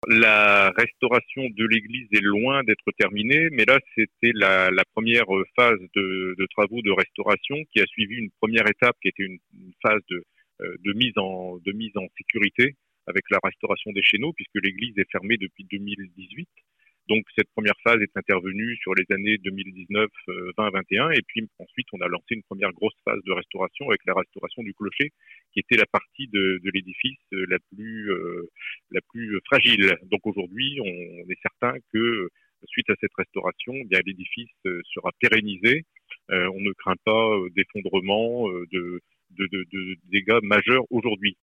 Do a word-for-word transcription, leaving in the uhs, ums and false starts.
la restauration de l'église est loin d'être terminée, mais là, c'était la, la première phase de, de travaux de restauration qui a suivi une première étape qui était une, une phase de, euh, de, mise en, de mise en sécurité avec la restauration des chéneaux, puisque l'église est fermée depuis deux mille dix-huit. Donc, cette première phase est intervenue sur les années deux mille dix-neuf, vingt, vingt et un. Et puis, ensuite, on a lancé une première grosse phase de restauration avec la restauration du clocher, qui était la partie de, de l'édifice la plus, euh, la plus fragile. Donc, aujourd'hui, on est certain que, suite à cette restauration, eh bien, l'édifice sera pérennisé. Euh, on ne craint pas d'effondrement, de, de, de, de dégâts majeurs aujourd'hui.